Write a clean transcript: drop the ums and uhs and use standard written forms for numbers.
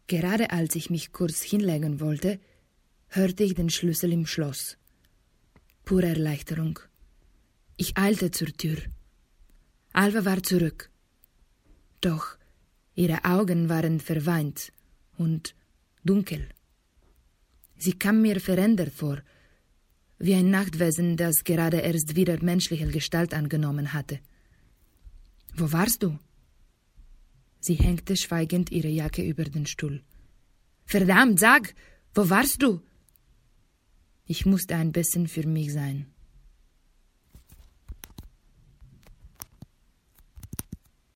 Gerade als ich mich kurz hinlegen wollte, hörte ich den Schlüssel im Schloss. Pure Erleichterung. Ich eilte zur Tür. Alva war zurück. Doch ihre Augen waren verweint und dunkel. Sie kam mir verändert vor, wie ein Nachtwesen, das gerade erst wieder menschliche Gestalt angenommen hatte. »Wo warst du?« Sie hängte schweigend ihre Jacke über den Stuhl. »Verdammt, sag, wo warst du?« Ich musste ein bisschen für mich sein.